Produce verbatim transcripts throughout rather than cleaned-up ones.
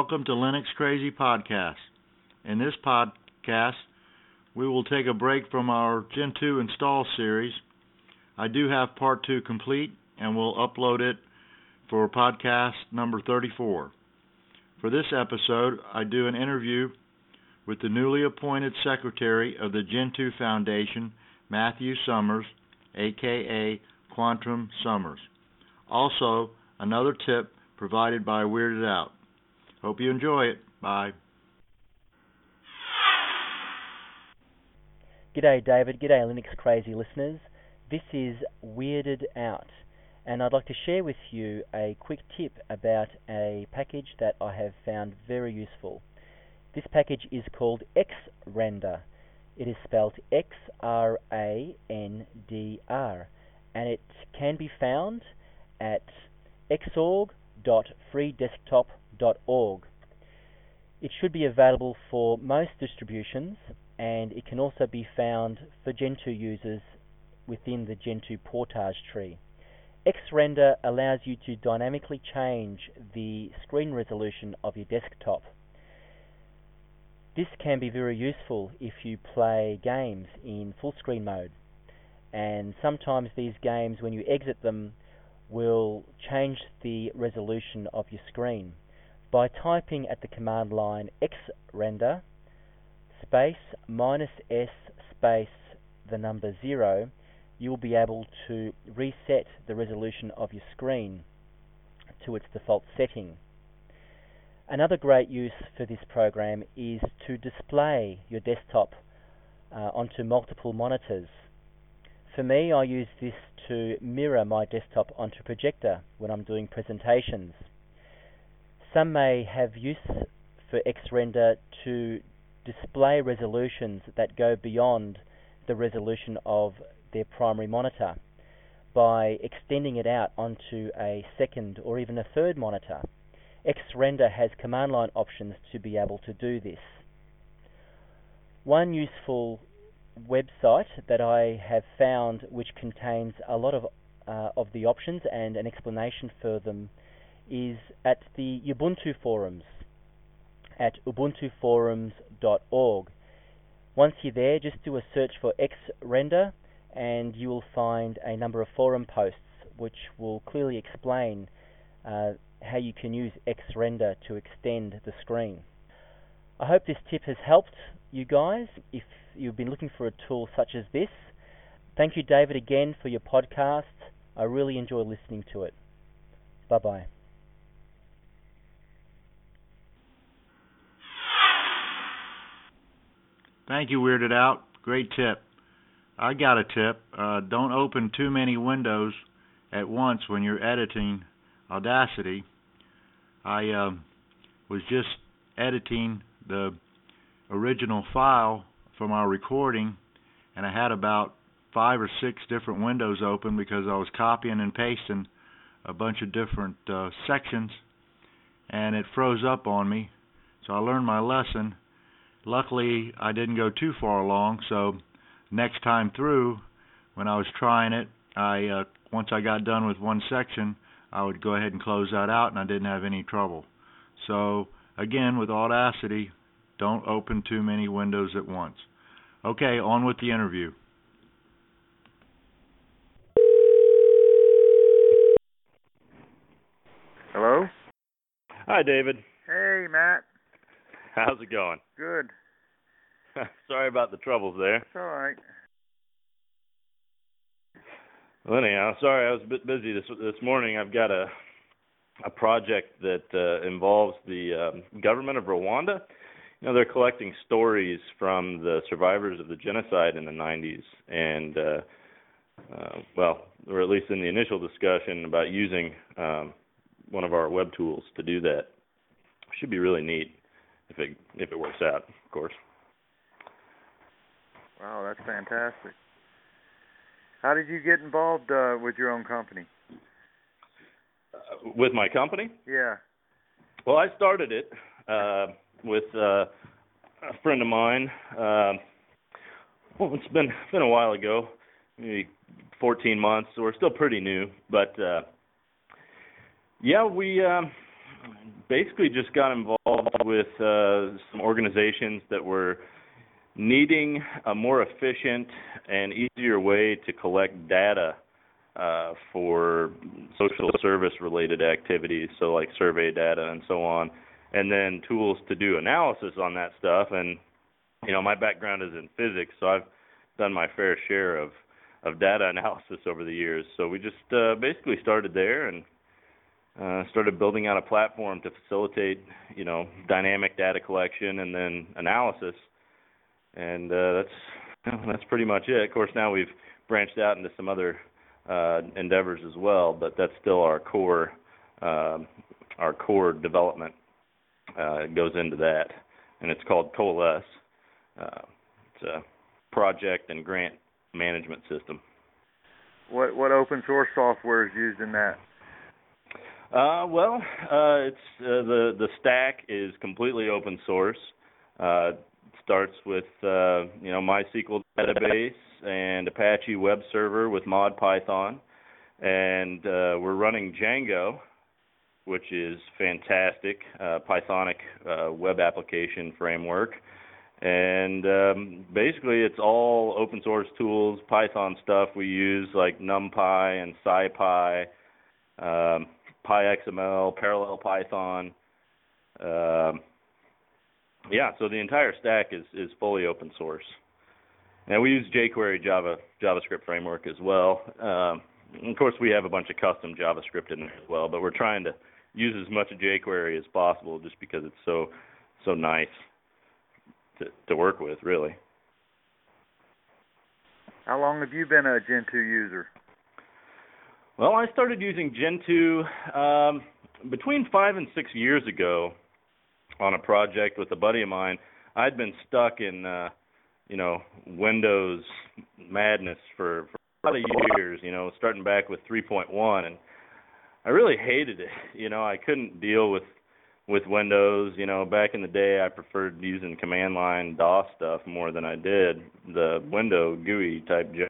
welcome to Linux Crazy Podcast. In this podcast, we will take a break from our Gen two install series. I do have part two complete, and we'll upload it for podcast number thirty-four. For this episode, I do an interview with the newly appointed Secretary of the Gen two Foundation, Matthew Summers, aka Quantrum Summers. Also, another tip provided by Weirded Out. Hope you enjoy it. Bye. G'day David, g'day Linux Crazy listeners. This is Weirded Out, and I'd like to share with you a quick tip about a package that I have found very useful. This package is called Xrandr. It is spelled X R A N D R, and it can be found at xorg dot free desktop dot org. It should be available for most distributions, and it can also be found for Gen two users within the Gen two Portage tree. Xrandr allows you to dynamically change the screen resolution of your desktop. This can be very useful if you play games in full screen mode, and sometimes these games, when you exit them, will change the resolution of your screen. By typing at the command line Xrandr space minus S space the number zero, you will be able to reset the resolution of your screen to its default setting. Another great use for this program is to display your desktop uh, onto multiple monitors. For me, I use this to mirror my desktop onto a projector when I'm doing presentations. Some may have use for Xrandr to display resolutions that go beyond the resolution of their primary monitor by extending it out onto a second or even a third monitor. Xrandr has command line options to be able to do this. One useful website that I have found, which contains a lot of uh, of the options and an explanation for them, is at the Ubuntu forums at ubuntu forums dot org. Once you're there, just do a search for Xrandr and you will find a number of forum posts which will clearly explain uh, how you can use Xrandr to extend the screen. I hope this tip has helped you guys if you've been looking for a tool such as this. Thank you, David, again for your podcast. I really enjoy listening to it. Bye-bye. Thank you, Weirded Out. Great tip. I got a tip. Uh, don't open too many windows at once when you're editing Audacity. I uh, was just editing the original file from our recording, and I had about five or six different windows open because I was copying and pasting a bunch of different uh, sections, and it froze up on me. So I learned my lesson. Luckily, I didn't go too far along, so next time through, when I was trying it, I uh, once I got done with one section, I would go ahead and close that out, and I didn't have any trouble. So, again, with Audacity, don't open too many windows at once. Okay, on with the interview. Hello? Hi, David. Hey, Matt. How's it going? Good. Sorry about the troubles there. It's all right. Well, anyhow, sorry I was a bit busy this this morning. I've got a a project that uh, involves the um, government of Rwanda. You know, they're collecting stories from the survivors of the genocide in the nineties, and uh, uh, well, or at least in the initial discussion about using um, one of our web tools to do that. Should be really neat if it if it works out, of course. Wow, that's fantastic. How did you get involved uh, with your own company? Uh, with my company? Yeah. Well, I started it uh, with uh, a friend of mine. Uh, well, it's been been a while ago, maybe fourteen months, so we're still pretty new. But uh, yeah, we um, basically just got involved with uh, some organizations that were needing a more efficient and easier way to collect data uh, for social service related activities, so like survey data and so on, and then tools to do analysis on that stuff. And you know, my background is in physics, so I've done my fair share of of data analysis over the years. So we just uh, basically started there and uh, started building out a platform to facilitate, you know, dynamic data collection and then analysis. And uh, that's you know, that's pretty much it. Of course, now we've branched out into some other uh, endeavors as well, but that's still our core uh, our core development uh, goes into that, and it's called Coalesce. Uh, it's a project and grant management system. What what open source software is used in that? Uh, well, uh, it's uh, the the stack is completely open source. Uh, it starts with uh, you know MySQL database and Apache web server with ModPython, and uh, we're running Django, which is fantastic, uh, Pythonic uh, web application framework. And um, basically, it's all open source tools, Python stuff we use like NumPy and SciPy, um, PyXML, Parallel Python. Um, yeah, so the entire stack is, is fully open source. And we use jQuery Java JavaScript framework as well. Um, of course, we have a bunch of custom JavaScript in there as well, but we're trying to use as much of jQuery as possible just because it's so so nice to, to work with, really. How long have you been a Gentoo user? Well, I started using Gentoo um, between five and six years ago on a project with a buddy of mine. I'd been stuck in, uh, you know, Windows madness for, for a lot of years, you know, starting back with three point one, and I really hated it. You know, I couldn't deal with with Windows. You know, back in the day, I preferred using command line DOS stuff more than I did the window G U I type junk.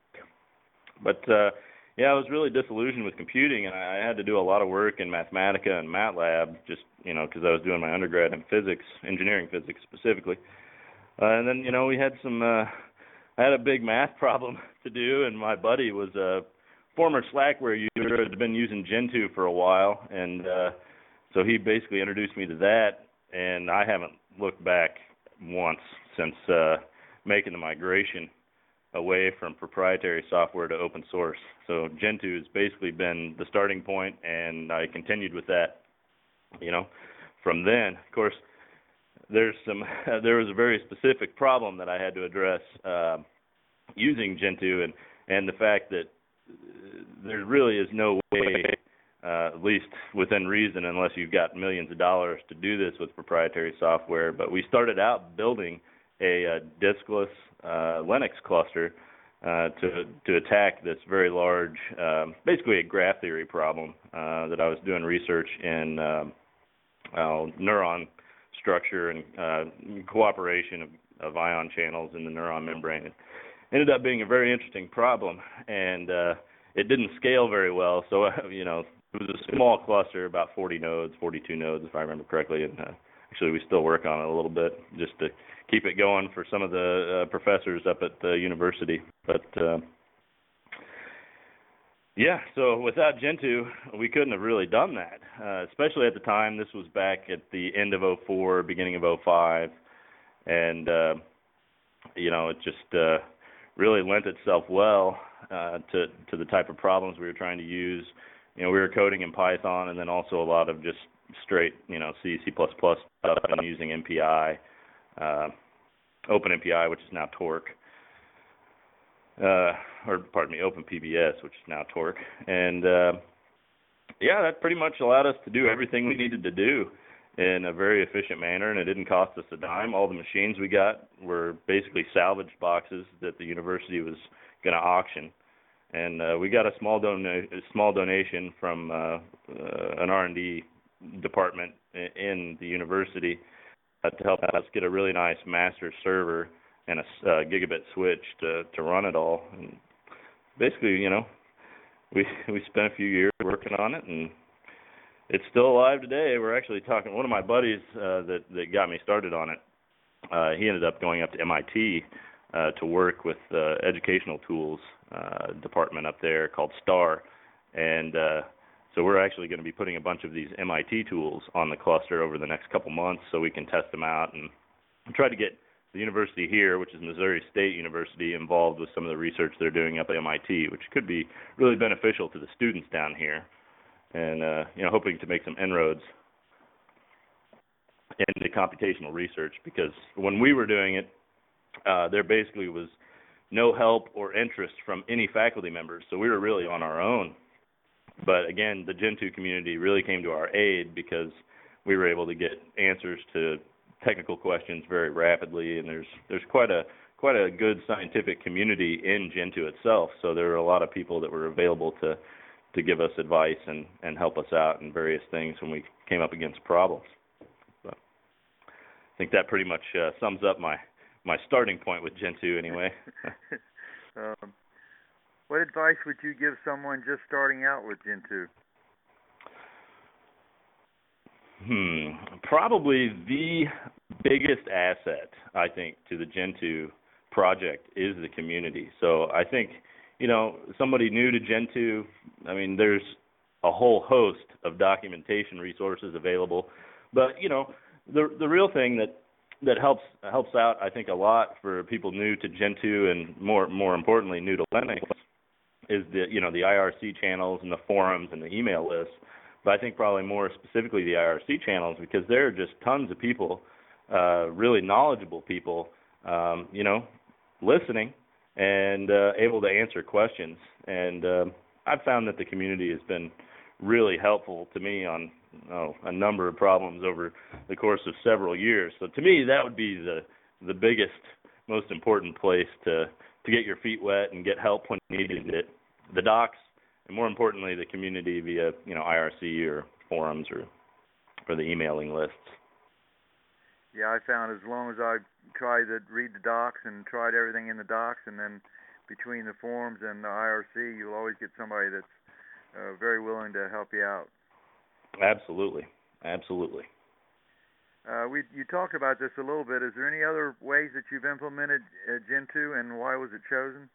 But uh, yeah, I was really disillusioned with computing, and I had to do a lot of work in Mathematica and MATLAB, just you know, because I was doing my undergrad in physics, engineering physics specifically. Uh, and then you know, we had some. Uh, I had a big math problem to do, and my buddy was a former Slackware user, had been using Gentoo for a while, and uh, so he basically introduced me to that, and I haven't looked back once since uh, making the migration away from proprietary software to open source. So Gentoo has basically been the starting point, and I continued with that, you know, from then. Of course, there's some, uh, there was a very specific problem that I had to address uh, using Gentoo, and, and the fact that there really is no way, uh, at least within reason, unless you've got millions of dollars to do this with proprietary software. But we started out building a, a diskless uh, Linux cluster uh, to to attack this very large, um, basically a graph theory problem uh, that I was doing research in uh, uh, neuron structure and uh, cooperation of, of ion channels in the neuron membrane. It ended up being a very interesting problem, and uh, it didn't scale very well. So, uh, you know, it was a small cluster, about forty nodes, forty-two nodes, if I remember correctly. And uh, actually, we still work on it a little bit just to keep it going for some of the uh, professors up at the university. But, uh, yeah, so without Gentoo, we couldn't have really done that, uh, especially at the time. This was back at the end of oh four, beginning of oh five. And, uh, you know, it just uh, really lent itself well uh, to, to the type of problems we were trying to use. You know, we were coding in Python and then also a lot of just straight, you know, C, C++ stuff and using M P I, uh, OpenMPI, which is now Torque. Uh, or pardon me, OpenPBS, which is now Torque. And, uh, yeah, that pretty much allowed us to do everything we needed to do in a very efficient manner, and it didn't cost us a dime. All the machines we got were basically salvage boxes that the university was going to auction. And uh, we got a small, dona- a small donation from uh, uh, an R and D department in the university uh, to help us get a really nice master server and a uh, gigabit switch to, to run it all. And basically, you know, we we spent a few years working on it, and it's still alive today. We're actually talking. One of my buddies uh, that that got me started on it. Uh, he ended up going up to M I T uh, to work with the educational tools uh, department up there called STAR, and uh, so we're actually going to be putting a bunch of these M I T tools on the cluster over the next couple months, so we can test them out and try to get the university here, which is Missouri State University, involved with some of the research they're doing up at M I T, which could be really beneficial to the students down here, and uh, you know, hoping to make some inroads into computational research, because when we were doing it, uh, there basically was no help or interest from any faculty members, so we were really on our own. But again, the Gentoo community really came to our aid because we were able to get answers to technical questions very rapidly, and there's there's quite a quite a good scientific community in Gentoo itself. So there were a lot of people that were available to to give us advice and and help us out in various things when we came up against problems. But I think that pretty much uh, sums up my my starting point with Gentoo anyway. um, what advice would you give someone just starting out with Gentoo? Hmm. Probably the biggest asset, I think, to the Gentoo project is the community. So I think, you know, somebody new to Gentoo, I mean, there's a whole host of documentation resources available. But, you know, the the real thing that that helps helps out, I think, a lot for people new to Gentoo and more more importantly new to Linux is the you know the I R C channels and the forums and the email lists. But I think probably more specifically the I R C channels, because there are just tons of people, uh, really knowledgeable people, um, you know, listening and uh, able to answer questions. And uh, I've found that the community has been really helpful to me on oh, a number of problems over the course of several years. So to me, that would be the the biggest, most important place to to get your feet wet and get help when needed. It the docs. And more importantly, the community via, you know, I R C or forums or or the emailing lists. Yeah, I found as long as I tried to read the docs and tried everything in the docs, and then between the forums and the I R C, you'll always get somebody that's uh, very willing to help you out. Absolutely, absolutely. Uh, we you talked about this a little bit. Is there any other ways that you've implemented uh, Gentoo, and why was it chosen?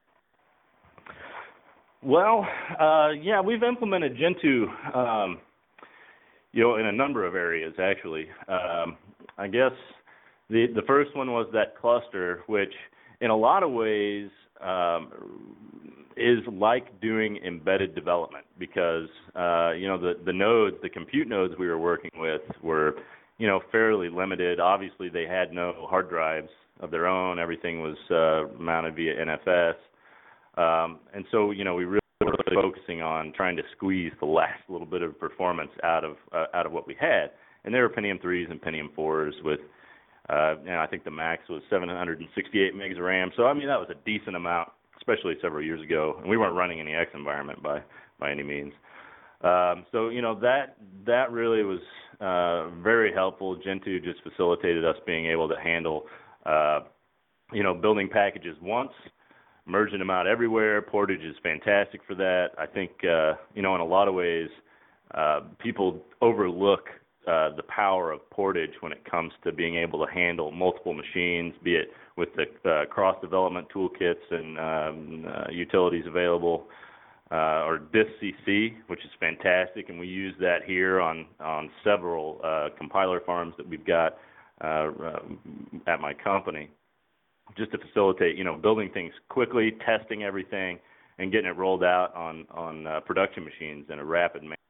Well, uh, yeah, we've implemented Gentoo, um, you know, in a number of areas, actually. Um, I guess the the first one was that cluster, which in a lot of ways um, is like doing embedded development, because, uh, you know, the, the nodes, the compute nodes we were working with were, you know, fairly limited. Obviously, they had no hard drives of their own. Everything was uh, mounted via N F S. Um, and so, you know, we really were focusing on trying to squeeze the last little bit of performance out of uh, out of what we had. And there were Pentium threes and Pentium fours with, uh, you know, I think the max was seven hundred sixty-eight megs of RAM. So, I mean, that was a decent amount, especially several years ago. And we weren't running any X environment by, by any means. Um, so, you know, that that really was uh, very helpful. Gentoo just facilitated us being able to handle, uh, you know, building packages once, merging them out everywhere. Portage is fantastic for that. I think, uh, you know, in a lot of ways, uh, people overlook uh, the power of Portage when it comes to being able to handle multiple machines, be it with the uh, cross-development toolkits and um, uh, utilities available, uh, or DistCC, which is fantastic, and we use that here on, on several uh, compiler farms that we've got uh, uh, at my company, just to facilitate, you know, building things quickly, testing everything, and getting it rolled out on on uh, production machines in a rapid manner.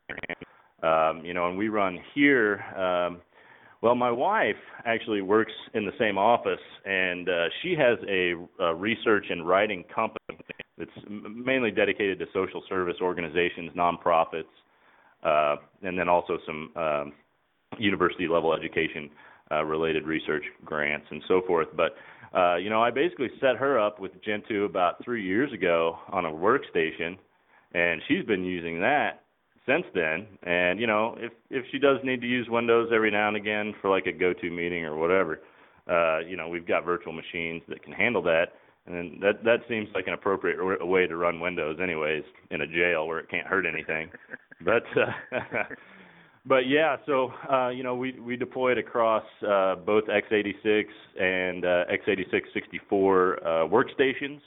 Um, you know, and we run here. Um, well, my wife actually works in the same office, and uh, she has a, a research and writing company that's mainly dedicated to social service organizations, nonprofits, uh, and then also some um, university-level education uh, related research grants and so forth. But Uh, you know, I basically set her up with Gentoo about three years ago on a workstation, and she's been using that since then. And, you know, if if she does need to use Windows every now and again for like a go-to meeting or whatever, uh, you know, we've got virtual machines that can handle that. And that that seems like an appropriate way to run Windows anyways, in a jail where it can't hurt anything. but uh, but yeah, so uh, you know, we we deployed across uh, both x eighty-six and uh, x eighty-six sixty-four uh, workstations,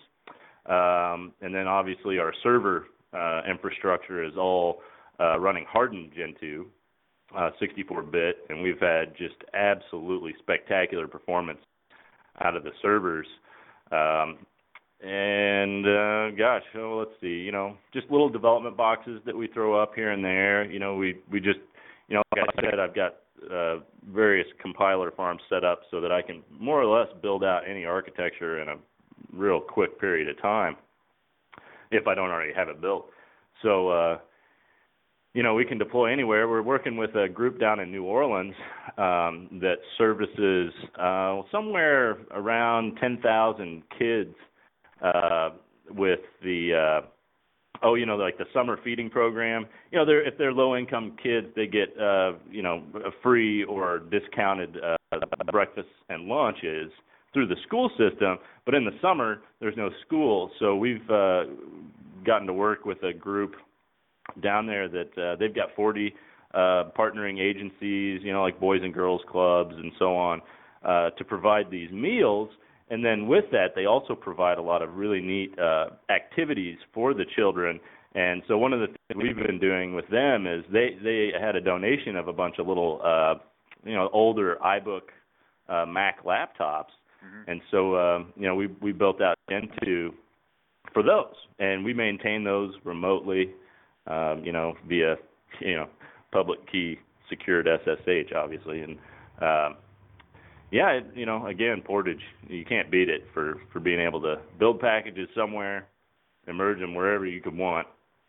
um, and then obviously our server uh, infrastructure is all uh, running hardened Gen two, uh, sixty-four bit, and we've had just absolutely spectacular performance out of the servers. Um, And, uh, gosh, oh, let's see, you know, just little development boxes that we throw up here and there. You know, we, we just, you know, like I said, I've got uh, various compiler farms set up so that I can more or less build out any architecture in a real quick period of time if I don't already have it built. So, uh, you know, we can deploy anywhere. We're working with a group down in New Orleans um, that services uh, somewhere around ten thousand kids Uh, with the uh, oh, you know, like the summer feeding program. You know, they're if they're low-income kids, they get uh, you know, a free or discounted uh, breakfasts and lunches through the school system. But in the summer, there's no school, so we've uh, gotten to work with a group down there that uh, they've got forty uh, partnering agencies, you know, like Boys and Girls Clubs and so on, uh, to provide these meals. And then with that, they also provide a lot of really neat uh, activities for the children. And so one of the things we've been doing with them is they, they had a donation of a bunch of little, uh, you know, older iBook uh, Mac laptops. Mm-hmm. And so, uh, you know, we we built out Gen two for those. And we maintain those remotely, um, you know, via, you know, public key secured S S H, obviously. And, um, Yeah, it, you know, again, Portage, you can't beat it for, for being able to build packages somewhere, emerge them wherever you could want,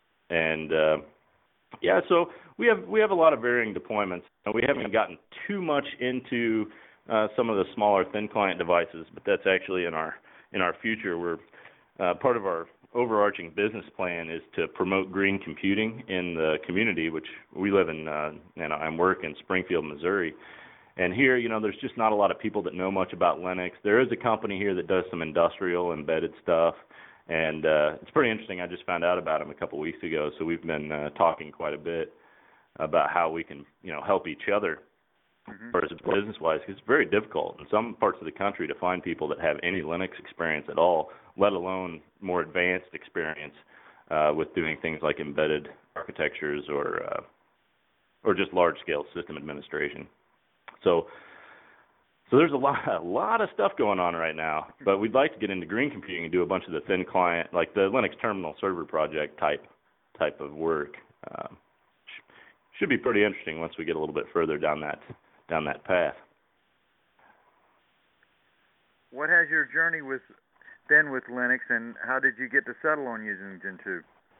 and uh, yeah, so we have we have a lot of varying deployments. We haven't gotten too much into uh, some of the smaller thin client devices, but that's actually in our in our future. We're uh, part of our overarching business plan is to promote green computing in the community, which we live in, uh, and I work in Springfield, Missouri. And here, you know, there's just not a lot of people that know much about Linux. There is a company here that does some industrial embedded stuff, and uh, it's pretty interesting. I just found out about them a couple weeks ago, so we've been uh, talking quite a bit about how we can, you know, help each other mm-hmm. as business-wise. It's very difficult in some parts of the country to find people that have any Linux experience at all, let alone more advanced experience uh, with doing things like embedded architectures or uh, or just large-scale system administration. So, so there's a lot, a lot of stuff going on right now. But we'd like to get into green computing and do a bunch of the thin client, like the Linux terminal server project type, type of work. Um, sh- should be pretty interesting once we get a little bit further down that, down that path. What has your journey with been with Linux, and how did you get to settle on using Gen two?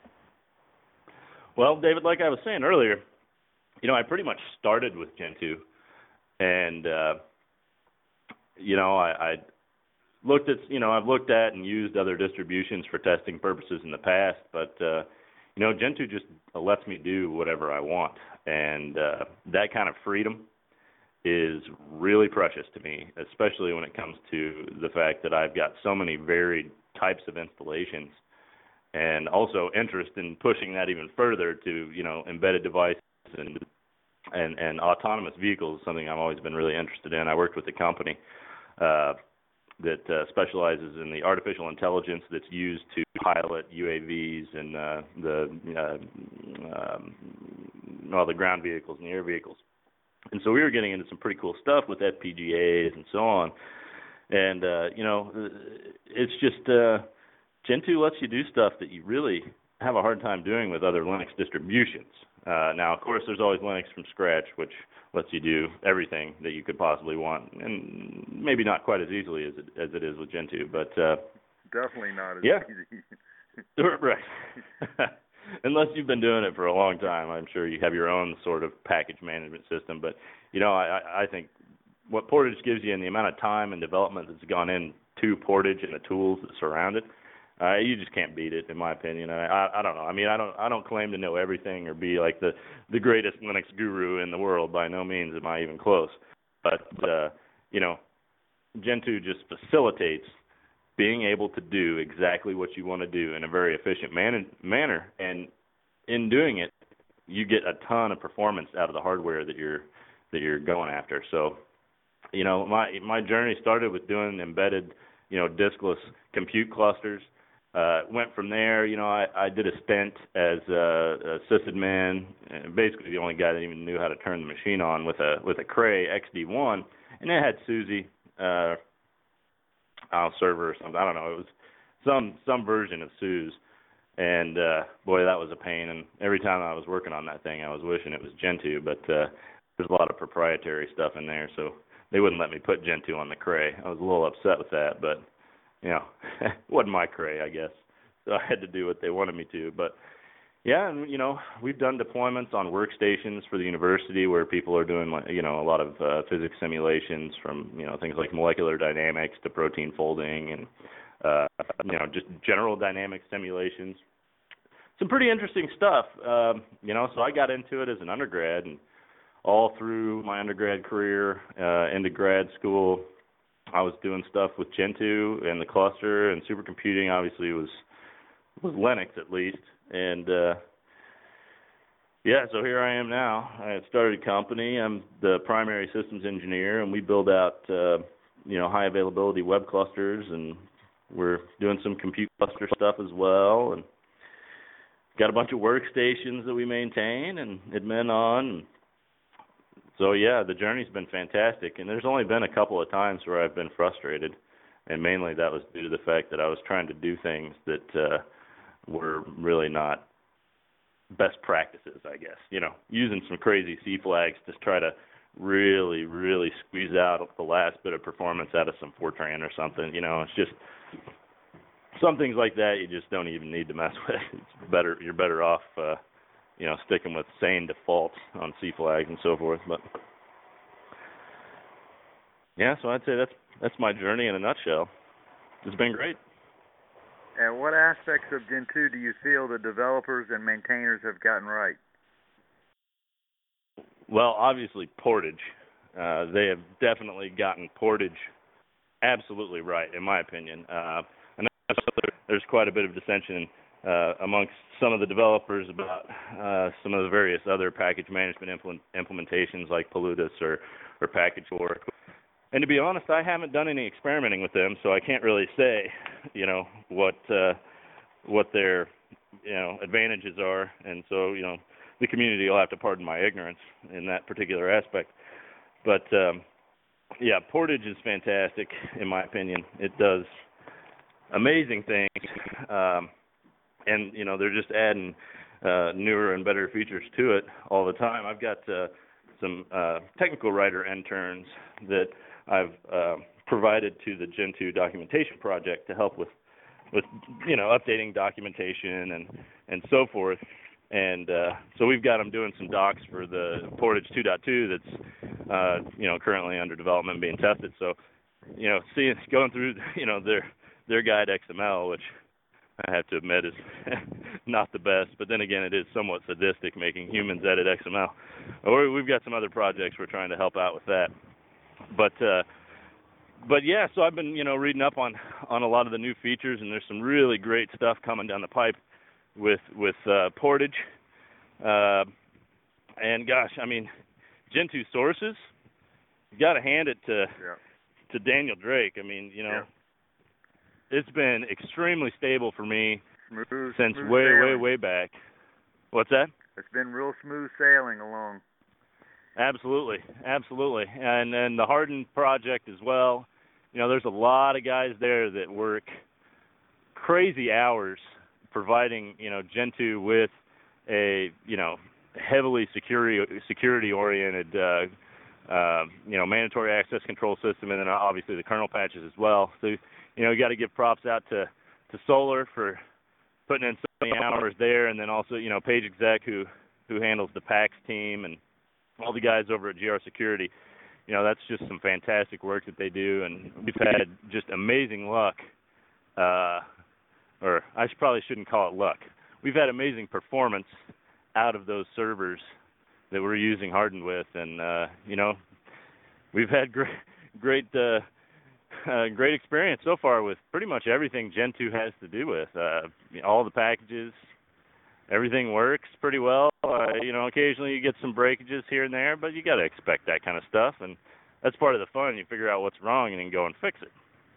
Well, David, like I was saying earlier, you know, I pretty much started with Gen two. And, uh, you know, I, I looked at, you know, I've looked at and used other distributions for testing purposes in the past, but, uh, you know, Gen two just lets me do whatever I want. And uh, that kind of freedom is really precious to me, especially when it comes to the fact that I've got so many varied types of installations, and also interest in pushing that even further to, you know, embedded devices and And, and autonomous vehicles is something I've always been really interested in. I worked with a company uh, that uh, specializes in the artificial intelligence that's used to pilot U A Vs and uh, the uh, um, well, the ground vehicles and the air vehicles. And so we were getting into some pretty cool stuff with F P G As and so on. And uh, you know, it's just uh, Gen two lets you do stuff that you really have a hard time doing with other Linux distributions. Uh, now, of course, there's always Linux from scratch, which lets you do everything that you could possibly want, and maybe not quite as easily as it, as it is with Gen two, but uh, definitely not as yeah. easy. Right. Unless you've been doing it for a long time, I'm sure you have your own sort of package management system. But you know, I, I think what Portage gives you and the amount of time and development that's gone into Portage and the tools that surround it, Uh, you just can't beat it, in my opinion. I, I, I don't know. I mean, I don't, I don't claim to know everything or be like the, the greatest Linux guru in the world. By no means am I even close. But uh, you know, Gen two just facilitates being able to do exactly what you want to do in a very efficient man- manner, and in doing it, you get a ton of performance out of the hardware that you're that you're going after. So, you know, my my journey started with doing embedded, you know, diskless compute clusters. Uh, went from there. You know, I, I did a stint as a, a sysadmin, basically the only guy that even knew how to turn the machine on with a with a Cray X D one, and it had SUSE uh, uh, server or something. I don't know. It was some some version of SUSE, and uh, boy, that was a pain. And every time I was working on that thing, I was wishing it was Gentoo, but uh, there's a lot of proprietary stuff in there, so they wouldn't let me put Gentoo on the Cray. I was a little upset with that, but you know, it wasn't my Cray, I guess. So I had to do what they wanted me to. But yeah, and you know, we've done deployments on workstations for the university where people are doing, you know, a lot of uh, physics simulations from, you know, things like molecular dynamics to protein folding and uh, you know, just general dynamic simulations. Some pretty interesting stuff. Um, you know, so I got into it as an undergrad, and all through my undergrad career uh, into grad school, I was doing stuff with Gentoo and the cluster, and supercomputing obviously was was Linux at least. And uh, yeah, so here I am now. I started a company. I'm the primary systems engineer, and we build out uh, you know, high availability web clusters, and we're doing some compute cluster stuff as well, and got a bunch of workstations that we maintain and admin on. So yeah, the journey's been fantastic, and there's only been a couple of times where I've been frustrated, and mainly that was due to the fact that I was trying to do things that uh, were really not best practices, I guess. You know, using some crazy C flags to try to really, really squeeze out the last bit of performance out of some Fortran or something. You know, it's just some things like that you just don't even need to mess with. It's better, you're better off, uh, you know, sticking with sane defaults on C flags and so forth. But yeah, so I'd say that's that's my journey in a nutshell. It's been great. And what aspects of Gentoo do you feel the developers and maintainers have gotten right? Well, obviously portage. Uh, they have definitely gotten portage absolutely right, in my opinion. Uh, and there's quite a bit of dissension uh, amongst some of the developers about uh, some of the various other package management implement, implementations like Palutus or, or Package four. And to be honest, I haven't done any experimenting with them, so I can't really say, you know, what uh, what their, you know, advantages are. And so, you know, the community will have to pardon my ignorance in that particular aspect. But um, yeah, portage is fantastic in my opinion. It does amazing things, um, and you know, they're just adding uh, newer and better features to it all the time. I've got uh, some uh, technical writer interns that I've uh, provided to the Gentoo documentation project to help with, with you know, updating documentation and, and so forth. And uh, so we've got them doing some docs for the Portage two point two that's, uh, you know, currently under development and being tested. So, you know, seeing, going through, you know, their their guide X M L, which I have to admit is not the best, but then again, it is somewhat sadistic making humans edit X M L. Or we've got some other projects we're trying to help out with that. But uh, but yeah, so I've been, you know, reading up on, on a lot of the new features, and there's some really great stuff coming down the pipe with with uh, Portage. Uh, and gosh, I mean, Gentoo sources, you got to hand it to yeah. to Daniel Drake. I mean, you know, yeah. It's been extremely stable for me smooth, since smooth way, sailing. way, way back. What's that? It's been real smooth sailing along. Absolutely, absolutely. And then the Hardened project as well. You know, there's a lot of guys there that work crazy hours providing, you know, Gentoo with a, you know, heavily security security oriented, uh, uh, you know, mandatory access control system, and then obviously the kernel patches as well. So, you know, you got to give props out to, to Solar for putting in so many hours there, and then also, you know, Page Exec who who handles the PAX team, and all the guys over at G R Security. You know, that's just some fantastic work that they do, and we've had just amazing luck. Uh, or I should, probably shouldn't call it luck. We've had amazing performance out of those servers that we're using Hardened with, and uh, you know, we've had great, great, uh, uh, great experience so far with pretty much everything Gentoo has to do with. Uh, all the packages, everything works pretty well. Uh, you know, occasionally you get some breakages here and there, but you got to expect that kind of stuff, and that's part of the fun. You figure out what's wrong and then go and fix it.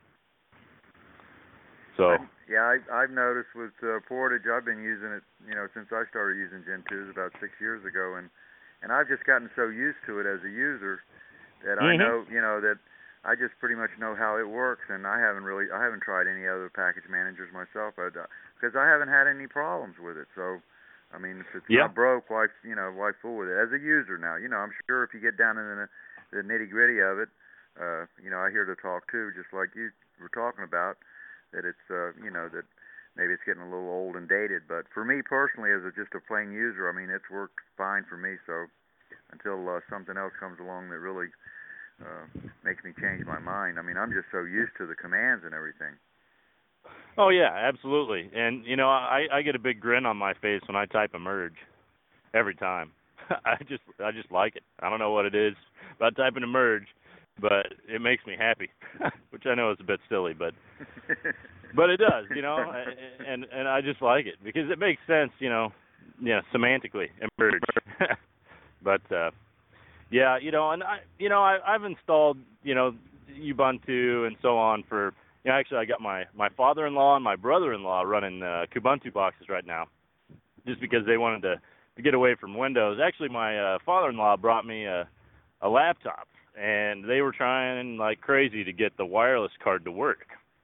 So. I, yeah, I, I've noticed with uh, Portage, I've been using it, you know, since I started using Gen twos about six years ago, and and I've just gotten so used to it as a user that mm-hmm. I know, you know, that I just pretty much know how it works, and I haven't really, I haven't tried any other package managers myself, because I haven't had any problems with it. So, I mean, if it's yeah. not broke, why, you know, why fool with it? As a user now, you know, I'm sure if you get down into the, the nitty gritty of it, uh, you know, I hear the talk too, just like you were talking about, that it's, uh, you know, that maybe it's getting a little old and dated. But for me personally, as a, just a plain user, I mean, it's worked fine for me. So until uh, something else comes along that really uh, makes me change my mind, I mean, I'm just so used to the commands and everything. Oh yeah, absolutely. And you know, I, I get a big grin on my face when I type a merge every time. I just I just like it. I don't know what it is about typing a merge, but it makes me happy, which I know is a bit silly, but but it does, you know, and and I just like it because it makes sense, you know, yeah, semantically, merge. But uh, yeah, you know, and I, you know, I, I've installed, you know, Ubuntu and so on for, you know, actually I got my my father-in-law and my brother-in-law running uh, Kubuntu boxes right now, just because they wanted to to get away from Windows. Actually, my uh, father-in-law brought me a a laptop. And they were trying like crazy to get the wireless card to work.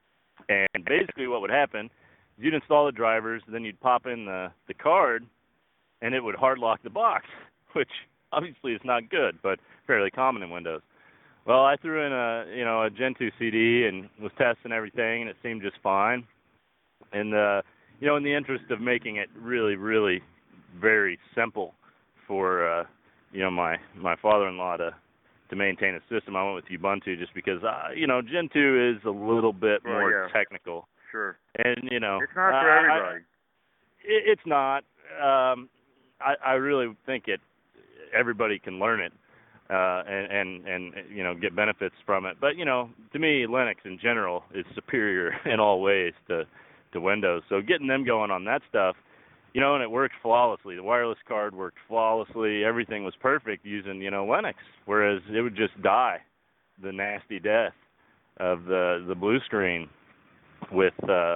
And basically what would happen is you'd install the drivers, then you'd pop in the, the card, and it would hard lock the box, which obviously is not good, but fairly common in Windows. Well, I threw in a, you know, a Gen two C D and was testing everything, and it seemed just fine. And, uh, you know, in the interest of making it really, really very simple for, uh, you know, my, my father-in-law to to maintain a system, I went with Ubuntu just because, uh, you know, Gen two is a little bit well, more yeah. technical. Sure. And, you know. It's not for uh, everybody. I, it, it's not. Um, I, I really think it. everybody can learn it uh, and, and, and, you know, get benefits from it. But, you know, to me, Linux in general is superior in all ways to, to Windows. So getting them going on that stuff, you know, and it worked flawlessly. The wireless card worked flawlessly. Everything was perfect using, you know, Linux, whereas it would just die the nasty death of the the blue screen with uh,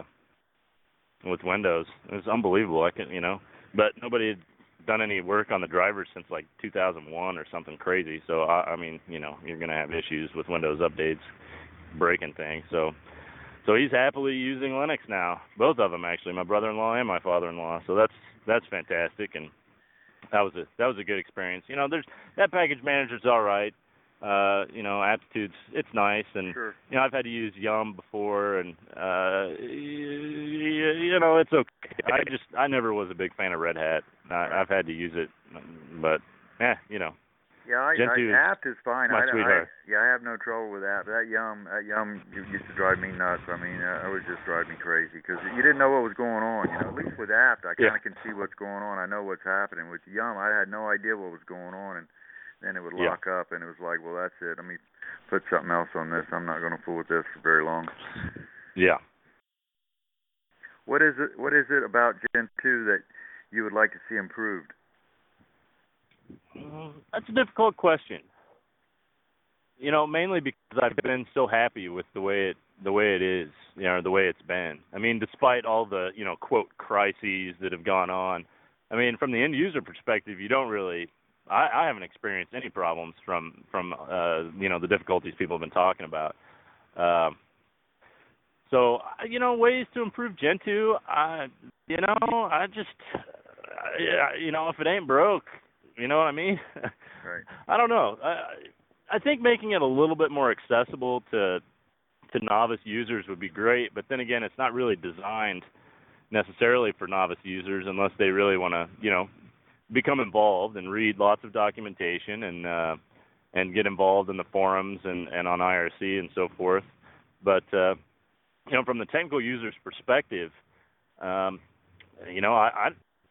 with Windows. It was unbelievable. I can, you know, but nobody had done any work on the drivers since like two thousand one or something crazy. So I, I mean, you know, you're going to have issues with Windows updates breaking things. So. So he's happily using Linux now, both of them actually, my brother-in-law and my father-in-law. So that's that's fantastic, and that was a that was a good experience. You know, there's that package manager's all right. Uh, you know, Aptitude's it's nice, and sure. you know I've had to use Yum before, and uh, you know it's okay. I just I never was a big fan of Red Hat. I, I've had to use it, but eh, you know. Yeah, I, Gen I, two apt is fine. My I, sweetheart. I, yeah, I have no trouble with that. That Yum, that Yum used to drive me nuts. I mean, uh, it would just drive me crazy because you didn't know what was going on. You know, at least with apt, I kind of Yeah. can see what's going on. I know what's happening. With Yum, I had no idea what was going on, and then it would Yeah. lock up, and it was like, well, that's it. Let me put something else on this. I'm not going to fool with this for very long. Yeah. What is it? What is it about Gen two that you would like to see improved? That's a difficult question. You know, mainly because I've been so happy with the way it the way it is, you know, the way it's been. I mean, despite all the, you know, quote crises that have gone on. I mean, from the end user perspective, you don't really I, I haven't experienced any problems from from uh, you know, the difficulties people have been talking about. Um so, you know, ways to improve Gen two, I you know, I just uh, you know, if it ain't broke, you know what I mean? Right. I don't know. I, I think making it a little bit more accessible to to novice users would be great, but then again, it's not really designed necessarily for novice users unless they really want to, you know, become involved and read lots of documentation and uh, and get involved in the forums and, and on I R C and so forth. But uh, you know, from the technical user's perspective, um, you know, I, I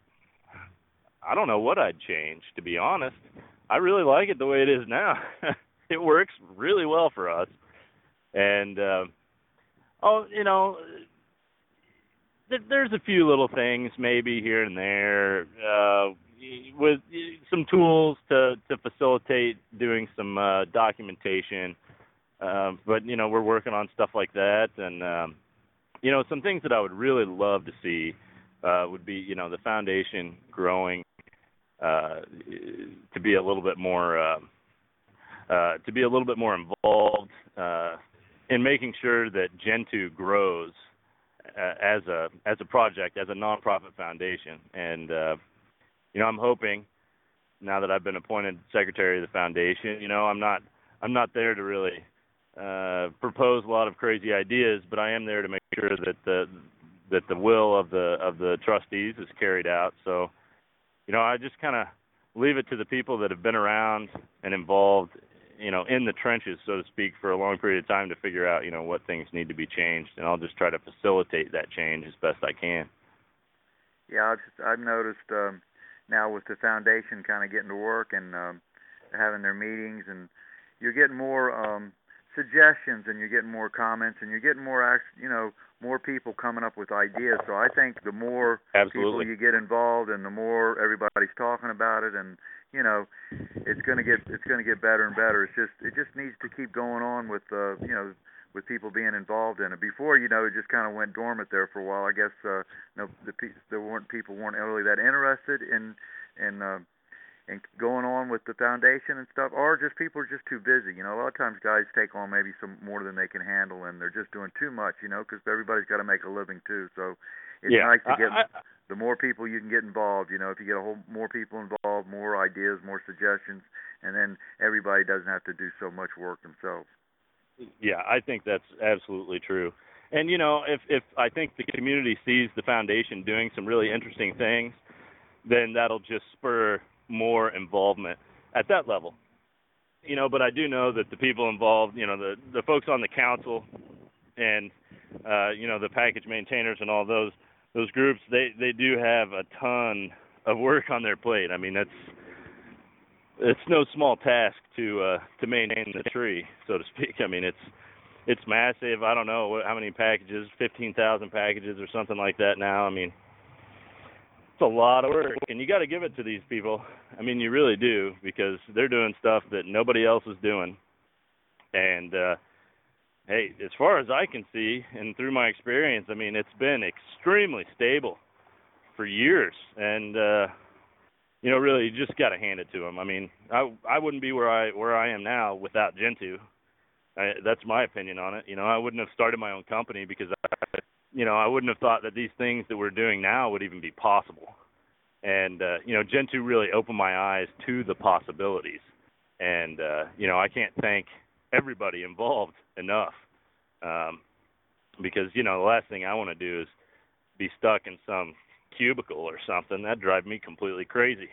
I don't know what I'd change, to be honest. I really like it the way it is now. It works really well for us. And, uh, oh, you know, th- there's a few little things maybe here and there uh, with some tools to, to facilitate doing some uh, documentation. Uh, but, you know, we're working on stuff like that. And, um, you know, some things that I would really love to see uh, would be, you know, the foundation growing uh, to be a little bit more uh, uh, to be a little bit more involved uh, in making sure that Gentoo grows uh, as a as a project, as a nonprofit foundation. And uh, you know, I'm hoping now that I've been appointed secretary of the foundation, you know, I'm not I'm not there to really uh, propose a lot of crazy ideas, but I am there to make sure that the that the will of the of the trustees is carried out. So, you know, I just kind of leave it to the people that have been around and involved, you know, in the trenches, so to speak, for a long period of time to figure out, you know, what things need to be changed, and I'll just try to facilitate that change as best I can. Yeah, I've just, I've noticed um, now with the foundation kind of getting to work and um, having their meetings, and you're getting more um, suggestions, and you're getting more comments, and you're getting more, act- you know, more people coming up with ideas. So I think the more Absolutely. people you get involved, and the more everybody's talking about it, and you know, it's gonna get it's gonna get better and better. It's just it just needs to keep going on with uh, you know, with people being involved in it. Before, you know, it just kind of went dormant there for a while. I guess uh, you know, the pe- there weren't people weren't really that interested in in uh, and going on with the foundation and stuff, or just people are just too busy. You know, a lot of times guys take on maybe some more than they can handle, and they're just doing too much, you know, because everybody's got to make a living too. So it's yeah, nice to get I, I, the more people you can get involved. You know, if you get a whole more people involved, more ideas, more suggestions, and then everybody doesn't have to do so much work themselves. Yeah, I think that's absolutely true. And you know, if if I think the community sees the foundation doing some really interesting things, then that'll just spur more involvement at that level. You know, but I do know that the people involved, you know, the the folks on the council and uh, you know, the package maintainers and all those those groups, they they do have a ton of work on their plate. I mean, that's it's no small task to uh, to maintain the tree, so to speak. I mean, it's it's massive. I don't know how many packages, fifteen thousand packages or something like that now. I mean, it's a lot of work, and you got to give it to these people. I mean, you really do, because they're doing stuff that nobody else is doing. And uh, hey, as far as I can see, and through my experience, I mean, it's been extremely stable for years. And uh, you know, really, you just got to hand it to them. I mean, I I wouldn't be where I where I am now without Gentoo. I, that's my opinion on it. You know, I wouldn't have started my own company because I. You know, I wouldn't have thought that these things that we're doing now would even be possible. And, uh, you know, Gentoo really opened my eyes to the possibilities. And, uh, you know, I can't thank everybody involved enough. Um, because, you know, the last thing I want to do is be stuck in some cubicle or something. That'd drive me completely crazy.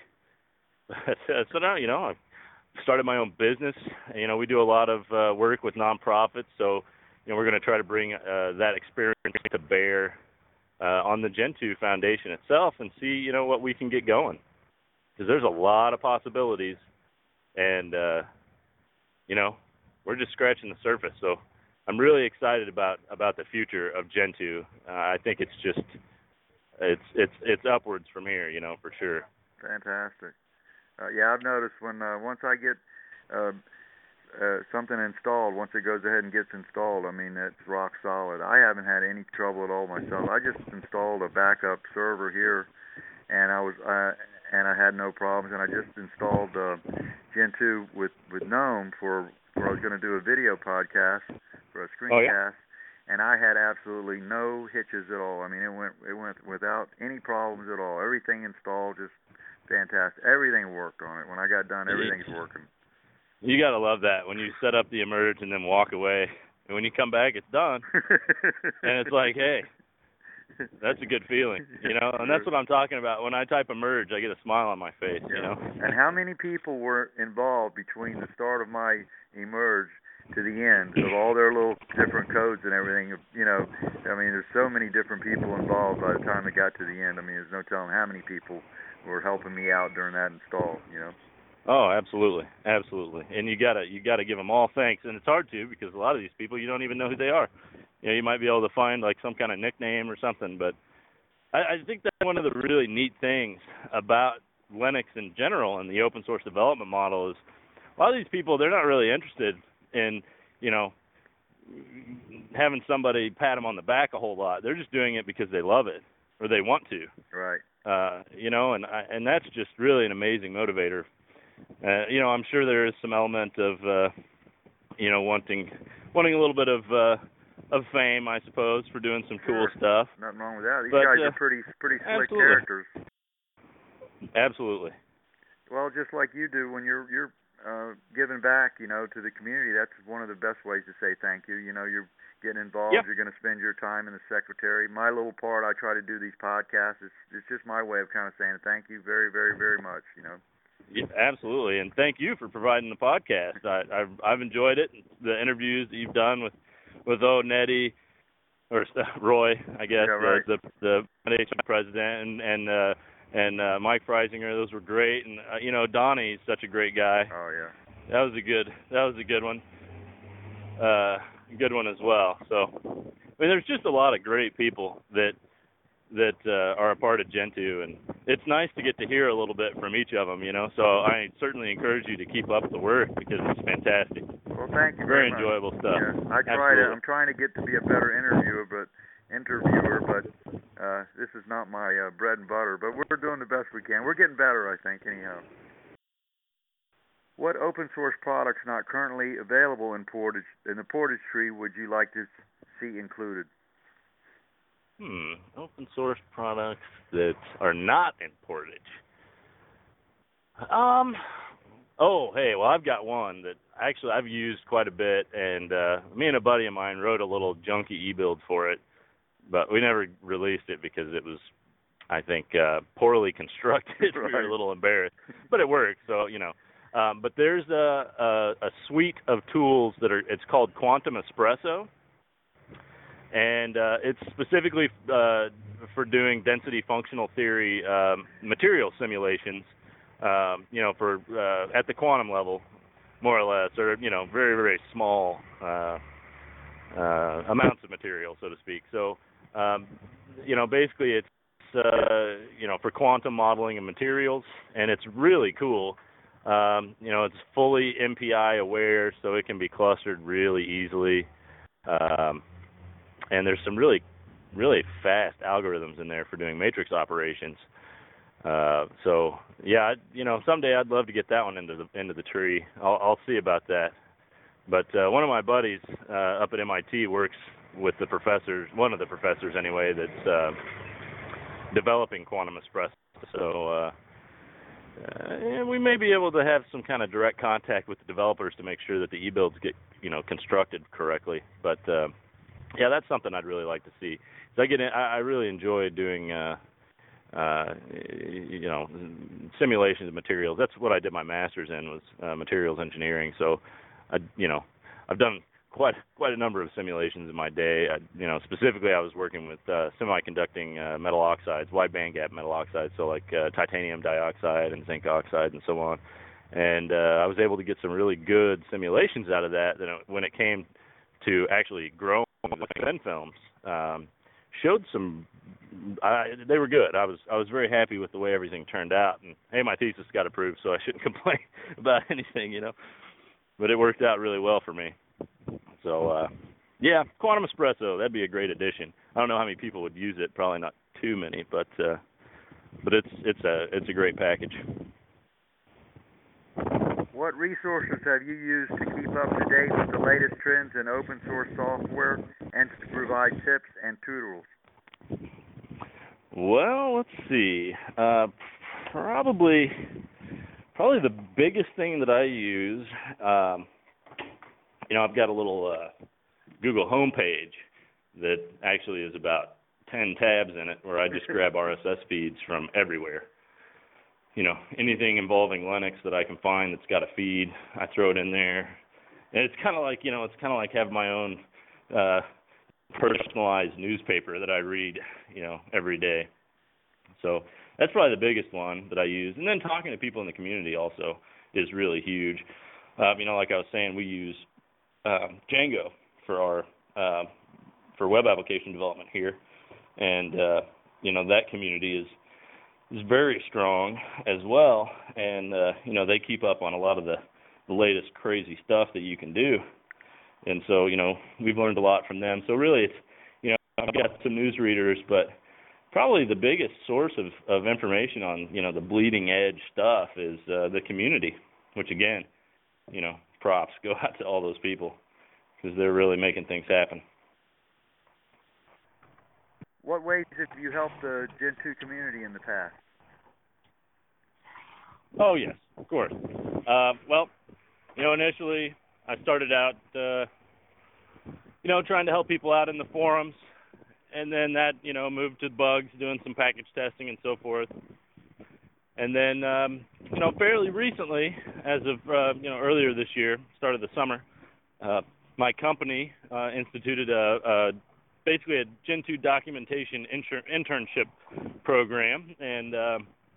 So now, you know, I've started my own business. You know, we do a lot of uh, work with nonprofits, so you know, we're going to try to bring uh, that experience to bear uh, on the Gentoo Foundation itself and see, you know, what we can get going. Because there's a lot of possibilities, and, uh, you know, we're just scratching the surface. So I'm really excited about, about the future of Gentoo. Uh, I think it's just, it's it's it's upwards from here, you know, for sure. Fantastic. Uh, yeah, I've noticed when uh, once I get uh, Uh, something installed, once it goes ahead and gets installed, I mean, it's rock solid. I haven't had any trouble at all myself. I just installed a backup server here, and I was uh, and I had no problems. And I just installed uh, Gentoo with with GNOME for for I was going to do a video podcast for a screencast, oh, yeah? and I had absolutely no hitches at all. I mean, it went it went without any problems at all. Everything installed, just fantastic. Everything worked on it. When I got done, everything's working. You got to love that when you set up the emerge and then walk away. And when you come back, it's done. And it's like, hey, that's a good feeling, you know? And that's what I'm talking about. When I type emerge, I get a smile on my face, yeah. you know? And how many people were involved between the start of my emerge to the end of all their little different codes and everything? You know, I mean, there's so many different people involved by the time it got to the end. I mean, there's no telling how many people were helping me out during that install, you know? Oh, absolutely, absolutely, and you gotta you gotta give them all thanks, and it's hard to because a lot of these people you don't even know who they are. You know, you might be able to find like some kind of nickname or something, but I, I think that's one of the really neat things about Linux in general and the open source development model is a lot of these people, they're not really interested in, you know, having somebody pat them on the back a whole lot. They're just doing it because they love it or they want to. Right. Uh, you know, and I, and that's just really an amazing motivator. Uh, you know, I'm sure there is some element of, uh, you know, wanting wanting a little bit of uh, of fame, I suppose, for doing some Sure. cool stuff. Nothing wrong with that. These But, guys uh, are pretty pretty slick absolutely. characters. Absolutely. Well, just like you do when you're you're uh, giving back, you know, to the community. That's one of the best ways to say thank you. You know, you're getting involved. Yep. You're going to spend your time in the secretary. My little part, I try to do these podcasts. It's it's just my way of kind of saying thank you very, very, very much. You know. Yeah, absolutely, and thank you for providing the podcast. I, I've I've enjoyed it. The interviews that you've done with with O. Nettie, or uh, Roy, I guess, Yeah, right. the, the the foundation president, and and uh, and uh, Mike Freisinger. Those were great, and uh, you know Donnie's such a great guy. Oh yeah. That was a good that was a good one. Uh, good one as well. So, I mean, there's just a lot of great people that. that uh, are a part of Gentoo, and it's nice to get to hear a little bit from each of them, you know, so I certainly encourage you to keep up the work because it's fantastic. Well, thank you Very very much. enjoyable stuff. Yeah, I try to. I'm trying to get to be a better interviewer, but interviewer, but uh, this is not my uh, bread and butter. But we're doing the best we can. We're getting better, I think, anyhow. What open source products not currently available in Portage in the Portage tree would you like to see included? Hmm, open source products that are not in Portage. Um, oh, hey, well, I've got one that actually I've used quite a bit, and uh, me and a buddy of mine wrote a little junky e-build for it, but we never released it because it was, I think, uh, poorly constructed. Right. We were a little embarrassed, but it worked, so, you know. Um, but there's a, a, a suite of tools that are, it's called Quantum Espresso. And uh, it's specifically uh, for doing density functional theory um, material simulations, um, you know, for uh, at the quantum level, more or less, or you know, very very small uh, uh, amounts of material, so to speak. So, um, you know, basically it's uh, you know for quantum modeling of materials, and it's really cool. Um, you know, it's fully M P I aware, so it can be clustered really easily. Um, And there's some really, really fast algorithms in there for doing matrix operations. Uh, so yeah, you know, someday I'd love to get that one into the into the tree. I'll, I'll see about that. But uh, one of my buddies uh, up at M I T works with the professors, one of the professors anyway, that's uh, developing Quantum Espresso. So uh, uh, we may be able to have some kind of direct contact with the developers to make sure that the e-builds get, you know, constructed correctly. But uh, yeah, that's something I'd really like to see. So I get in, I, I really enjoy doing, uh, uh, you know, simulations of materials. That's what I did my master's in, was uh, materials engineering. So, I, you know, I've done quite quite a number of simulations in my day. I, you know, specifically I was working with uh, semiconducting uh, metal oxides, wide bandgap metal oxides, so like uh, titanium dioxide and zinc oxide and so on. And uh, I was able to get some really good simulations out of that. That when it came to actually growing thin films, um, showed some. I, they were good. I was I was very happy with the way everything turned out. And hey, my thesis got approved, so I shouldn't complain about anything, you know. But it worked out really well for me. So uh, yeah, Quantum Espresso, that'd be a great addition. I don't know how many people would use it. Probably not too many, but uh, but it's it's a it's a great package. What resources have you used to keep up to date with the latest trends in open source software and to provide tips and tutorials? Well, let's see. Uh, probably, probably the biggest thing that I use. Um, you know, I've got a little uh, Google homepage that actually is about ten tabs in it, where I just grab R S S feeds from everywhere. You know, anything involving Linux that I can find that's got a feed, I throw it in there. And it's kind of like, you know, it's kind of like having my own uh, personalized newspaper that I read, you know, every day. So that's probably the biggest one that I use. And then talking to people in the community also is really huge. Uh, you know, like I was saying, we use uh, Django for our uh, for web application development here, and uh, you know, that community is is very strong as well, and uh, you know, they keep up on a lot of the, the latest crazy stuff that you can do, and so you know, we've learned a lot from them. So really, it's you know, I've got some news readers, but probably the biggest source of, of information on you know the bleeding edge stuff is uh, the community, which again, you know, props go out to all those people because they're really making things happen. What ways have you helped the Gen two community in the past? Oh, yes, of course. Uh, well, you know, initially I started out, uh, you know, trying to help people out in the forums, and then that, you know, moved to bugs, doing some package testing and so forth. And then, um, you know, fairly recently, as of, uh, you know, earlier this year, start of the summer, uh, my company uh, instituted a, a basically a Gen two documentation inter- internship program, and uh,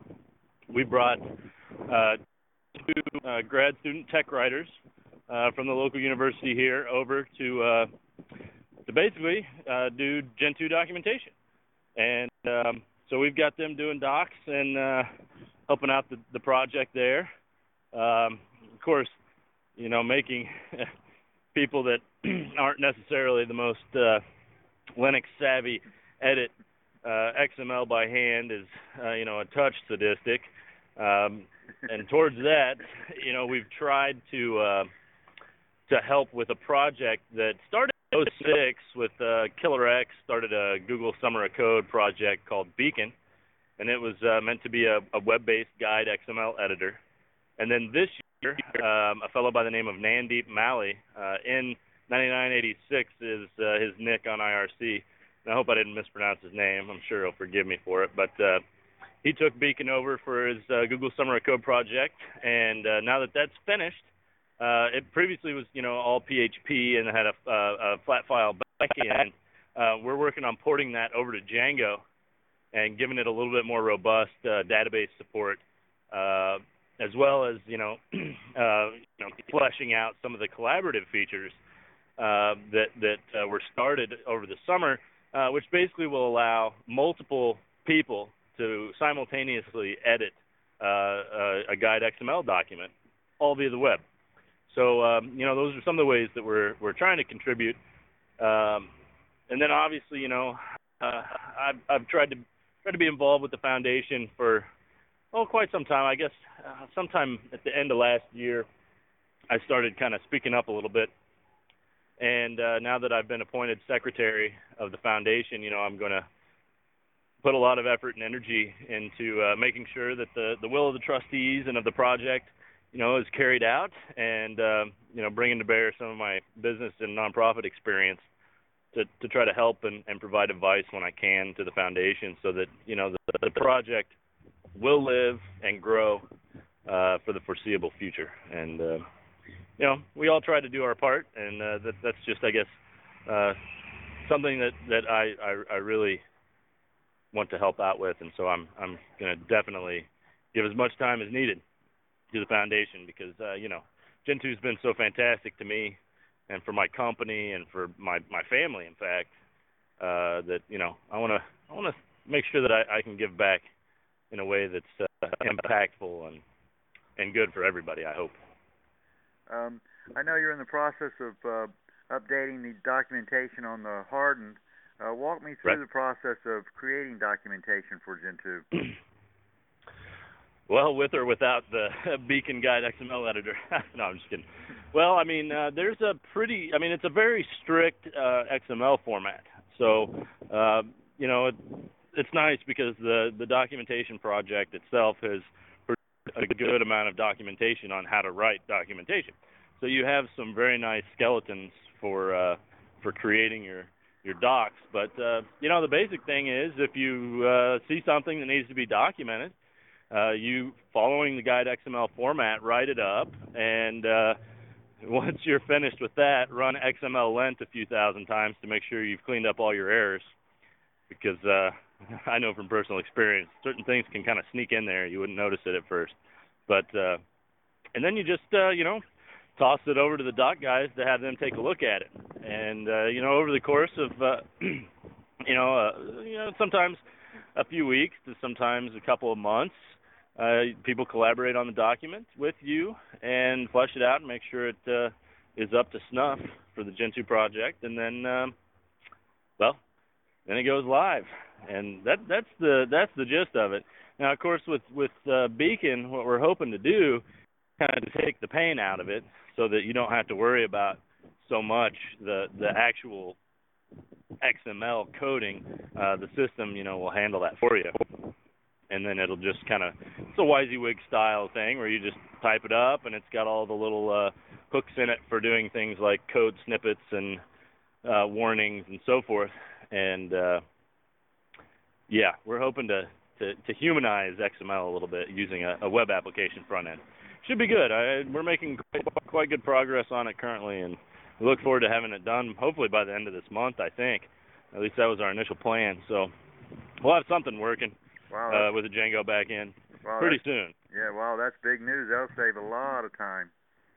we brought uh, two uh, grad student tech writers uh, from the local university here over to uh, to basically uh, do Gen two documentation. And um, so we've got them doing docs and uh, helping out the, the project there. Um, of course, you know, making people that aren't necessarily the most uh, Linux savvy edit uh, X M L by hand is, uh, you know, a touch sadistic. Um, and towards that, you know, we've tried to uh, to help with a project that started in oh six with uh, Killer X, started a Google Summer of Code project called Beacon, and it was uh, meant to be a, a web-based guide X M L editor. And then this year, um, a fellow by the name of Nandeep Mali, uh, in ninety-nine eighty-six is uh, his nick on I R C. And I hope I didn't mispronounce his name. I'm sure he'll forgive me for it. But uh, he took Beacon over for his uh, Google Summer of Code project, and uh, now that that's finished, uh, it previously was, you know, all P H P and had a, uh, a flat file backend. Uh, we're working on porting that over to Django and giving it a little bit more robust uh, database support, uh, as well as, you know, uh, you know, fleshing out some of the collaborative features uh, that that uh, were started over the summer, uh, which basically will allow multiple people to simultaneously edit uh, a, a guide X M L document, all via the web. So, um, you know, those are some of the ways that we're we're trying to contribute. Um, and then, obviously, you know, uh, I've I've tried to tried to be involved with the foundation for oh quite some time. I guess uh, sometime at the end of last year, I started kind of speaking up a little bit. And uh, now that I've been appointed secretary of the foundation, you know, I'm going to put a lot of effort and energy into uh, making sure that the, the will of the trustees and of the project, you know, is carried out, and, uh, you know, bringing to bear some of my business and nonprofit experience to, to try to help and, and provide advice when I can to the foundation so that, you know, the, the project will live and grow uh, for the foreseeable future. And, uh, you know, we all try to do our part, and uh, that, that's just, I guess, uh, something that, that I, I, I really want to help out with. And so I'm I'm going to definitely give as much time as needed to the foundation because, uh, you know, Gen two has been so fantastic to me and for my company and for my, my family, in fact, uh, that, you know, I want to I want to make sure that I, I can give back in a way that's uh, impactful and, and good for everybody, I hope. Um, I know you're in the process of uh, updating the documentation on the hardened. Uh, walk me through right. the process of creating documentation for Gen two. Well, with or without the Beacon Guide X M L editor. No, I'm just kidding. Well, I mean, uh, there's a pretty, I mean, it's a very strict uh, X M L format. So, uh, you know, it, it's nice because the, the documentation project itself has a good amount of documentation on how to write documentation. So you have some very nice skeletons for uh, for creating your, your docs. But, uh, you know, the basic thing is if you uh, see something that needs to be documented, uh, you, following the Guide X M L format, write it up. And uh, once you're finished with that, run X M L lint a few thousand times to make sure you've cleaned up all your errors. Because uh, I know from personal experience, certain things can kind of sneak in there. You wouldn't notice it at first. But, uh, and then you just, uh, you know, toss it over to the doc guys to have them take a look at it. And, uh, you know, over the course of, uh, you know, uh, you know, sometimes a few weeks to sometimes a couple of months. Uh, people collaborate on the document with you and flesh it out and make sure it uh, is up to snuff for the Gentoo project, and then, um, well, then it goes live, and that that's the that's the gist of it. Now, of course, with with uh, Beacon, what we're hoping to do, kind of to take the pain out of it, so that you don't have to worry about so much the the actual X M L coding. Uh, the system, you know, will handle that for you. And then it'll just kind of, it's a WYSIWYG style thing where you just type it up and it's got all the little uh, hooks in it for doing things like code snippets and uh, warnings and so forth. And uh, yeah, we're hoping to, to, to humanize X M L a little bit using a, a web application front end. Should be good. I, we're making quite, quite good progress on it currently, and we look forward to having it done hopefully by the end of this month, I think. At least that was our initial plan. So we'll have something working. Wow, uh, with the Django back in wow, pretty soon. Yeah, wow, that's big news. That'll save a lot of time.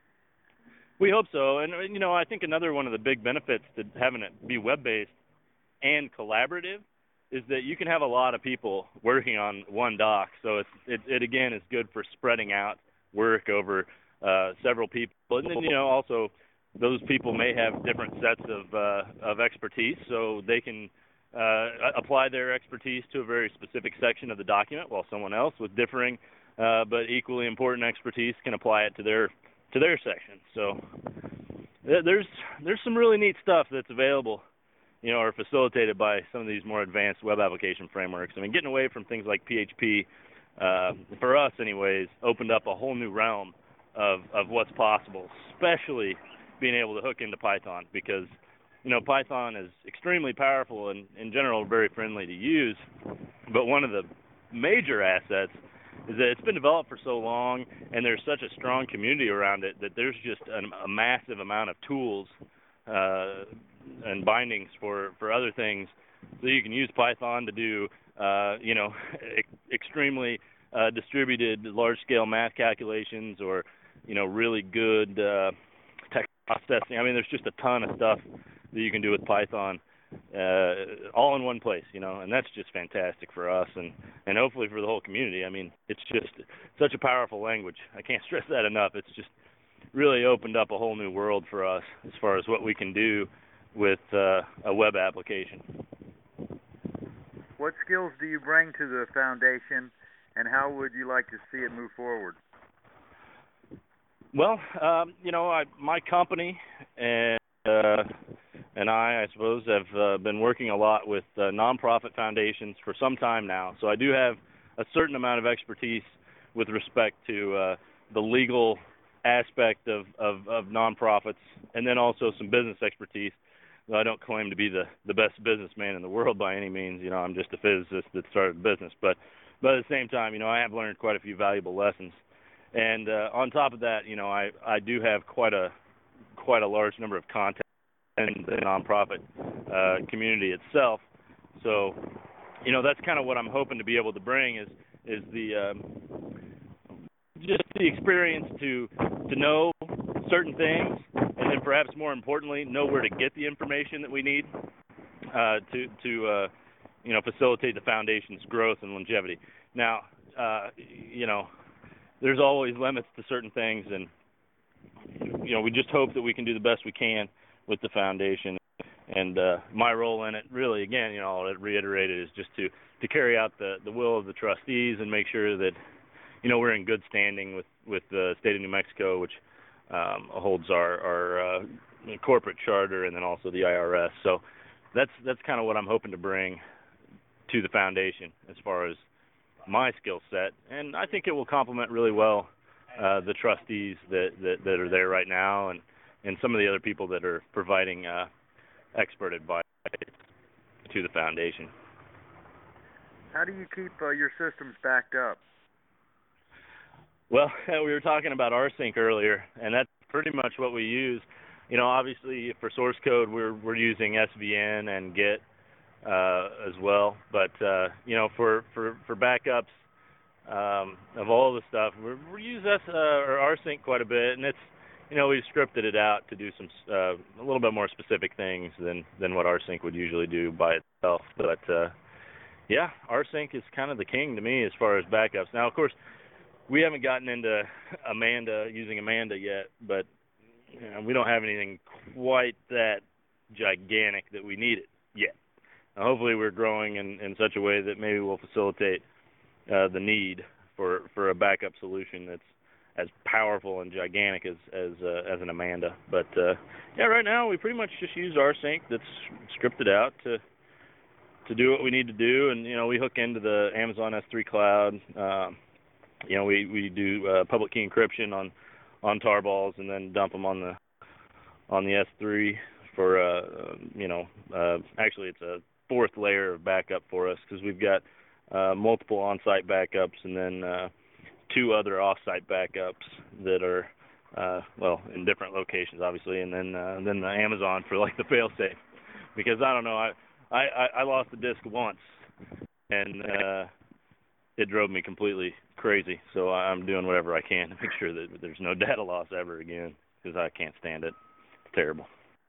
We hope so. And, you know, I think another one of the big benefits to having it be web-based and collaborative is that you can have a lot of people working on one doc. So it's, it, it again, is good for spreading out work over uh, several people. And then, you know, also those people may have different sets of, uh, of expertise, so they can Uh, apply their expertise to a very specific section of the document, while someone else with differing uh, but equally important expertise can apply it to their to their section. So th- there's there's some really neat stuff that's available, you know, or facilitated by some of these more advanced web application frameworks. I mean, getting away from things like P H P, uh, for us anyways, opened up a whole new realm of of what's possible, especially being able to hook into Python, because you know, Python is extremely powerful and, in general, very friendly to use. But one of the major assets is that it's been developed for so long, and there's such a strong community around it that there's just an, a massive amount of tools uh, and bindings for, for other things. So you can use Python to do, uh, you know, e- extremely uh, distributed large-scale math calculations, or, you know, really good uh, text processing. I mean, there's just a ton of stuff that you can do with Python, uh, all in one place, you know, and that's just fantastic for us and, and hopefully for the whole community. I mean, it's just such a powerful language. I can't stress that enough. It's just really opened up a whole new world for us as far as what we can do with uh, a web application. What skills do you bring to the foundation, and how would you like to see it move forward? Well, um, you know, I, my company and uh, and I, I suppose, have uh, been working a lot with uh, nonprofit foundations for some time now. So I do have a certain amount of expertise with respect to uh, the legal aspect of, of, of nonprofits, and then also some business expertise. I don't claim to be the, the best businessman in the world by any means. You know, I'm just a physicist that started a business. But, but at the same time, you know, I have learned quite a few valuable lessons. And uh, on top of that, you know, I, I do have quite a quite a large number of contacts in the nonprofit uh, community itself. So, you know, that's kind of what I'm hoping to be able to bring is is the um, just the experience to to know certain things, and then perhaps more importantly, know where to get the information that we need uh, to to uh, you know, facilitate the foundation's growth and longevity. Now, uh, you know, there's always limits to certain things, and you know, we just hope that we can do the best we can with the foundation. And uh, my role in it, really, again, you know, I'll reiterate it, is just to, to carry out the, the will of the trustees and make sure that, you know, we're in good standing with, with the state of New Mexico, which um, holds our, our uh, corporate charter, and then also the I R S. So that's that's kind of what I'm hoping to bring to the foundation as far as my skill set, and I think it will complement really well uh, the trustees that, that, that are there right now, and, and some of the other people that are providing uh, expert advice to the foundation. How do you keep uh, your systems backed up? Well, we were talking about rsync earlier, and that's pretty much what we use. You know, obviously for source code, we're we're using S V N and Git uh, as well, but uh, you know, for for for backups um, of all the stuff, we're, we use S uh, or rsync quite a bit, and it's, you know, we've scripted it out to do some uh, a little bit more specific things than than what rsync would usually do by itself. But uh, Yeah, rsync is kind of the king to me as far as backups. Now, of course, we haven't gotten into Amanda, using Amanda yet, but you know, we don't have anything quite that gigantic that we need it yet. Now, hopefully we're growing in, in such a way that maybe we'll facilitate uh, the need for, for a backup solution that's as powerful and gigantic as as, uh, as an Amanda. But uh, yeah, right now we pretty much just use rsync that's scripted out to to do what we need to do, and you know, we hook into the Amazon S three cloud. Um, you know, we we do uh, public key encryption on on tarballs, and then dump them on the on the S three for uh, you know, uh, actually it's a fourth layer of backup for us because we've got uh, multiple on-site backups and then uh, two other off-site backups that are uh, well, in different locations, obviously, and then uh, then the Amazon for like the fail-safe, because I don't know, I. I, I lost the disc once, and uh, it drove me completely crazy. So I'm doing whatever I can to make sure that there's no data loss ever again, because I can't stand it. It's terrible.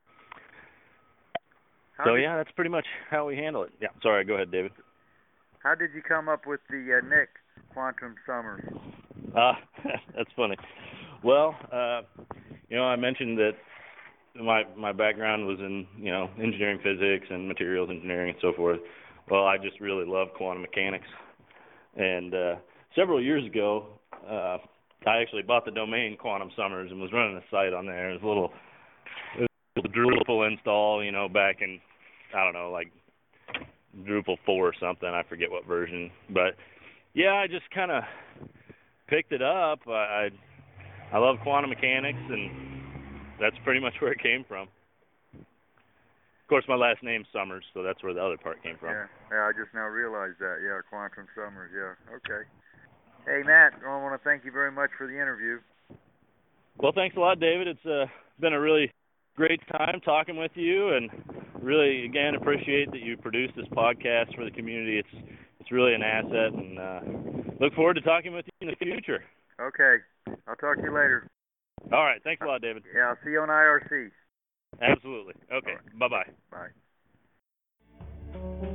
How so, yeah, that's pretty much how we handle it. Yeah, sorry, go ahead, David. How did you come up with the uh, Nick Quantum Summers? Uh, that's funny. Well, uh, you know, I mentioned that my my background was in, you know, engineering physics and materials engineering and so forth. Well, I just really love quantum mechanics. And uh, several years ago, uh, I actually bought the domain Quantum Summers and was running a site on there. It was a little, it was a Drupal install, you know, back in, I don't know, like Drupal four or something. I forget what version. But, yeah, I just kind of picked it up. I, I I love quantum mechanics, and that's pretty much where it came from. Of course, my last name's Summers, so that's where the other part came from. Yeah, yeah, I just now realized that. Yeah, Quantum Summers, yeah. Okay. Hey, Matt, I want to thank you very much for the interview. Well, thanks a lot, David. It's uh, been a really great time talking with you, and really, again, appreciate that you produced this podcast for the community. It's it's really an asset, and uh, look forward to talking with you in the future. Okay. I'll talk to you later. All right. Thanks a lot, David. Yeah, I'll see you on I R C. Absolutely. Okay. Right. Bye-bye. Bye.